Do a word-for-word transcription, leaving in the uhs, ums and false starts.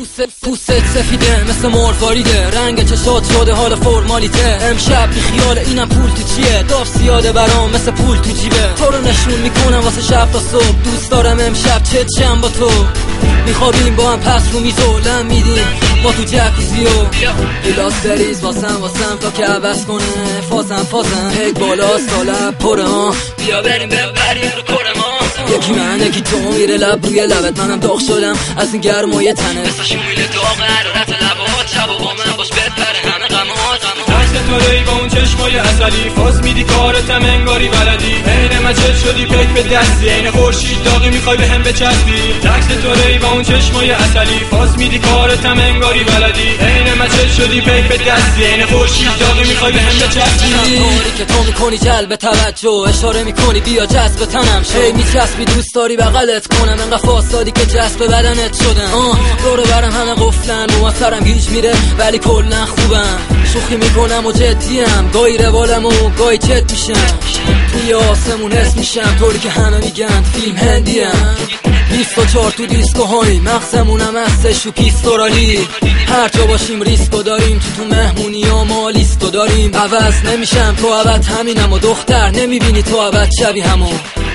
پوست سفیده مثل مرغاریده، رنگ چشات شده حال فرمالیته. امشب بی خیال اینم پول تو چیه، داف زیاده برام مثل پول تو جیبه. تو رو نشون میکنم واسه شب تا صبح، دوست دارم امشب چت جم با تو. میخوابیم با هم پس رو میزو لم میدیم ما تو جکوزی و گلاس بریز واسم واسم تا که عوض کنه فازم فازم هک بالاست تا لب پره ها، بیا بریم ببریم رو کره ما. یکی من یکی تو میره لب روی لبت، منم داغ شدم از این گرمای تنه مثل شویل داغ حرارت لبات. شب و با من باش بپره همه غمات دست تو روی با اون چشمای ازلی، فاز میدی کارتم انگاری بلدی. عین مچل شدی پک به دستی، عین خورشید داغی میخوای به هم بچسبی. دست تو روی با اون چشمای ازلی، فاز میدی کارتم انگاری بلدی. عین مچل شدی پک به دستی، عین خورشید داغی میخوای به هم بچسبی. کاری که تو میکنی جلب توجه، اشاره میکنی بیا جذب تنم شی. میچسبی دوست داری بغلت کنم، انقدر فاسادی که جذب بدنت شدم. آه دور برم همه قفلن، رو سرم گیج میره ولی کلا خوبم. شوخی میکنم و جدیم، گاهی روالم و گاهی چت میشم. توی آسمون حس میشم طوری که همه میگن فیلم هندیم. بیست و چهار تو دیسکوهایی، مغزمونم هستش و پیستورالی. هر جا باشیم ریسکو داریم، تو تو مهمونی ها ما لیستو داریم. عوض نمیشم تو عوض همینم و دختر نمیبینی تو عوض شبیه همون.